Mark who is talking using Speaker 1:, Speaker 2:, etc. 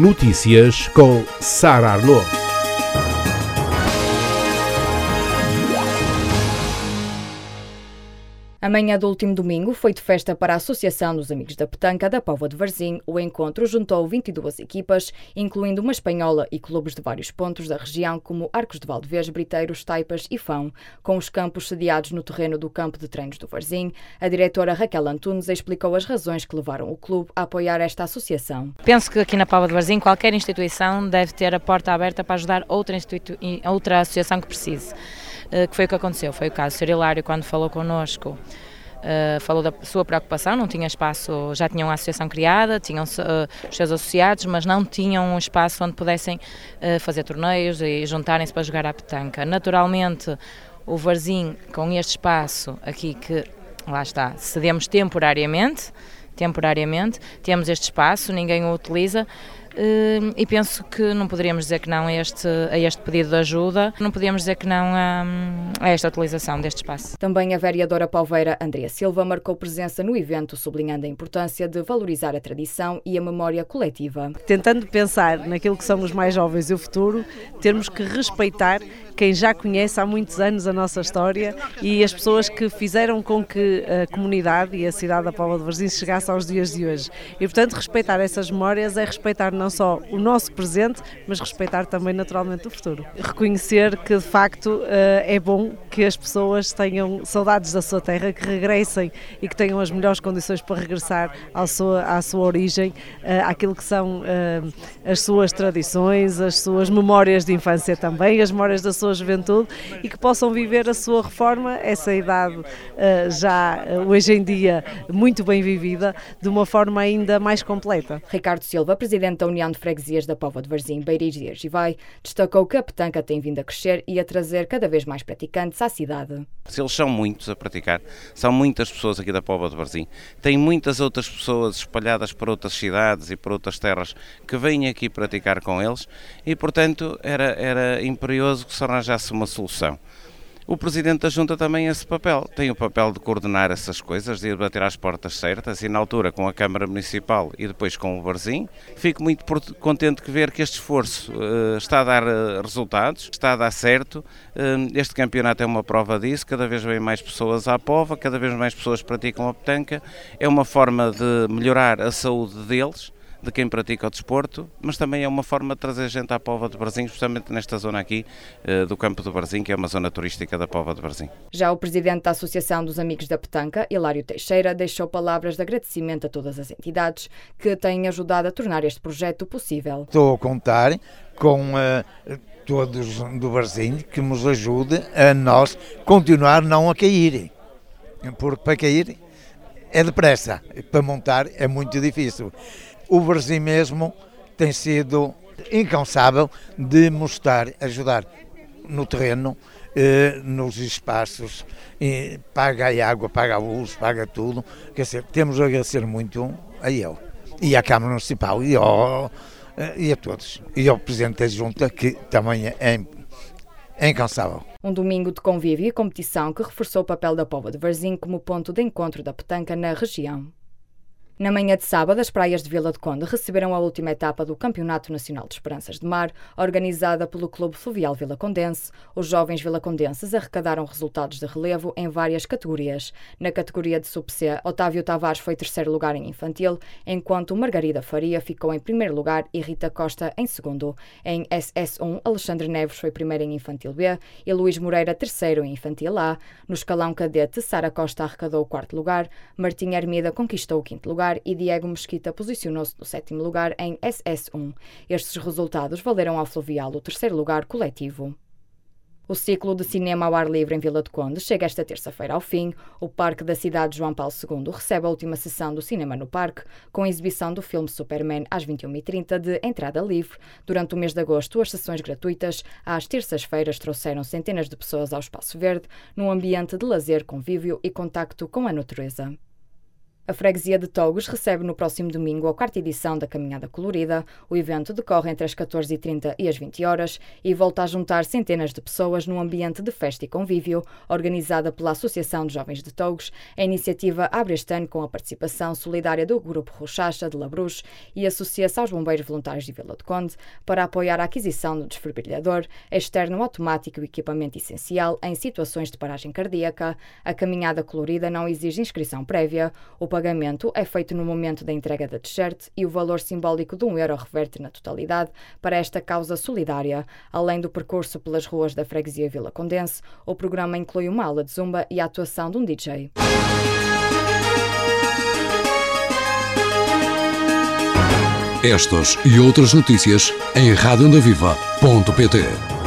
Speaker 1: Notícias com Sara Arnaud.
Speaker 2: A manhã do último domingo foi de festa para a Associação dos Amigos da Petanca da Póvoa de Varzim. O encontro juntou 22 equipas, incluindo uma espanhola e clubes de vários pontos da região, como Arcos de Valdevez, Briteiros, Taipas e Fão. Com os campos sediados no terreno do Campo de Treinos do Varzim, a diretora Raquel Antunes explicou as razões que levaram o clube a apoiar esta associação.
Speaker 3: Penso que aqui na Póvoa de Varzim qualquer instituição deve ter a porta aberta para ajudar outra associação que precise. Que foi o que aconteceu, foi o caso. O Sr. Hilário, quando falou connosco, falou da sua preocupação, não tinha espaço, já tinham a associação criada, tinham os seus associados, mas não tinham um espaço onde pudessem fazer torneios e juntarem-se para jogar à petanca. Naturalmente, o Varzim, com este espaço aqui que, lá está, cedemos temporariamente, temos este espaço, ninguém o utiliza, e penso que não poderíamos dizer que não a este pedido de ajuda, não podíamos dizer que não a esta utilização deste espaço.
Speaker 2: Também a vereadora pauveira Andrea Silva marcou presença no evento, sublinhando a importância de valorizar a tradição e a memória coletiva.
Speaker 4: Tentando pensar naquilo que são os mais jovens e o futuro, temos que respeitar quem já conhece há muitos anos a nossa história e as pessoas que fizeram com que a comunidade e a cidade da Póvoa de Varzim chegasse aos dias de hoje. E, portanto, respeitar essas memórias é respeitar não só o nosso presente, mas respeitar também naturalmente o futuro. Reconhecer que, de facto, é bom que as pessoas tenham saudades da sua terra, que regressem e que tenham as melhores condições para regressar à sua origem, àquilo que são as suas tradições, as suas memórias de infância também, as memórias da sua juventude e que possam viver a sua reforma, essa idade já hoje em dia muito bem vivida, de uma forma ainda mais completa.
Speaker 2: Ricardo Silva, presidente da União de Freguesias da Póvoa de Varzim, Beiris e Argivai, destacou que a petanca tem vindo a crescer e a trazer cada vez mais praticantes à cidade.
Speaker 5: Eles são muitos a praticar, são muitas pessoas aqui da Póvoa de Varzim, tem muitas outras pessoas espalhadas por outras cidades e por outras terras que vêm aqui praticar com eles e, portanto, era imperioso que se arranjasse uma solução. O Presidente da Junta também esse papel, tem o papel de coordenar essas coisas, de ir bater às portas certas e na altura com a Câmara Municipal e depois com o Varzim. Fico muito contente de ver que este esforço está a dar resultados, está a dar certo. Este campeonato é uma prova disso, cada vez vêm mais pessoas à Póvoa, cada vez mais pessoas praticam a petanca, é uma forma de melhorar a saúde deles, de quem pratica o desporto, mas também é uma forma de trazer gente à Póvoa de Varzim, especialmente nesta zona aqui do Campo do Varzim, que é uma zona turística da Póvoa de Varzim.
Speaker 2: Já o presidente da Associação dos Amigos da Petanca, Hilário Teixeira, deixou palavras de agradecimento a todas as entidades que têm ajudado a tornar este projeto possível.
Speaker 6: Estou a contar com todos do Varzim que nos ajude a nós continuar não a cair, porque para cair é depressa, para montar é muito difícil. O Varzim mesmo tem sido incansável de mostrar, ajudar no terreno, nos espaços, paga a água, paga a luz, paga tudo. Quer dizer, temos a agradecer muito a ele e à Câmara Municipal e a todos. E ao Presidente da Junta, que também é incansável.
Speaker 2: Um domingo de convívio e competição que reforçou o papel da Póvoa de Varzim como ponto de encontro da petanca na região. Na manhã de sábado, as praias de Vila de Conde receberam a última etapa do Campeonato Nacional de Esperanças de Mar, organizada pelo Clube Fluvial Vilacondense. Os jovens vilacondenses arrecadaram resultados de relevo em várias categorias. Na categoria de Sub-C, Otávio Tavares foi terceiro lugar em infantil, enquanto Margarida Faria ficou em primeiro lugar e Rita Costa em segundo. Em SS1, Alexandre Neves foi primeiro em infantil B e Luís Moreira terceiro em infantil A. No escalão cadete, Sara Costa arrecadou o quarto lugar, Martim Hermida conquistou o quinto lugar e Diego Mesquita posicionou-se no sétimo lugar em SS1. Estes resultados valeram ao Fluvial o terceiro lugar coletivo. O ciclo de cinema ao ar livre em Vila de Conde chega esta terça-feira ao fim. O Parque da Cidade João Paulo II recebe a última sessão do Cinema no Parque, com a exibição do filme Superman às 21h30 de entrada livre. Durante o mês de agosto, as sessões gratuitas às terças-feiras trouxeram centenas de pessoas ao Espaço Verde, num ambiente de lazer, convívio e contacto com a natureza. A freguesia de Togos recebe no próximo domingo a 4ª edição da Caminhada Colorida. O evento decorre entre as 14h30 e as 20 horas e volta a juntar centenas de pessoas num ambiente de festa e convívio, organizada pela Associação de Jovens de Togos. A iniciativa abre este ano com a participação solidária do Grupo Rochacha de Labruz e associa-se aos Bombeiros Voluntários de Vila do Conde para apoiar a aquisição do desfibrilhador externo automático e equipamento essencial em situações de paragem cardíaca. A Caminhada Colorida não exige inscrição prévia. O pagamento é feito no momento da entrega da t-shirt e o valor simbólico de €1 reverte na totalidade para esta causa solidária. Além do percurso pelas ruas da freguesia Vila Condense, o programa inclui uma aula de zumba e a atuação de um DJ.
Speaker 7: Estas e outras notícias em radioondaviva.pt.